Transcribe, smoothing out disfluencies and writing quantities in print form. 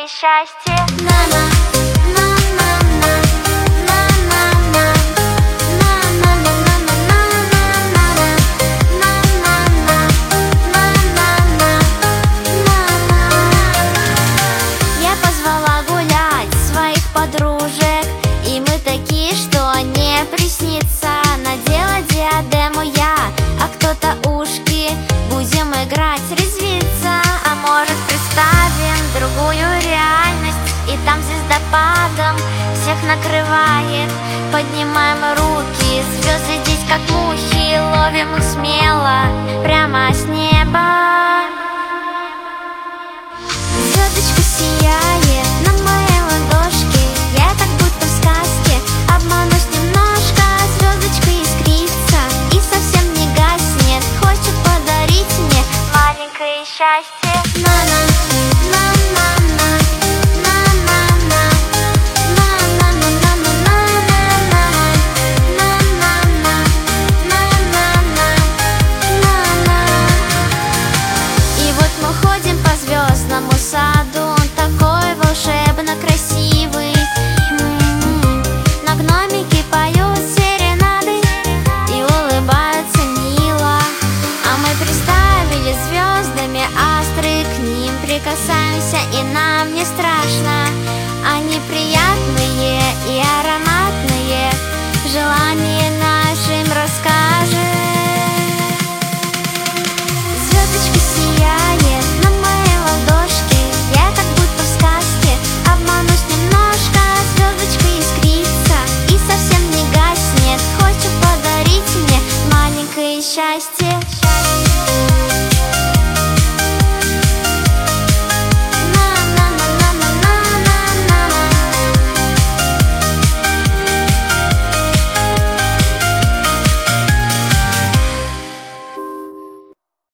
и счастье. Я позвала гулять своих подружек, и мы такие, что не приснится. Надела диадему я, а кто-то ушки. Будем играть, резвиться, А может, представим другую реальность, и там звездопадом всех накрывает. поднимаем руки. Звезды здесь как мухи, ловим их смело прямо с неба. Звездочка сияет,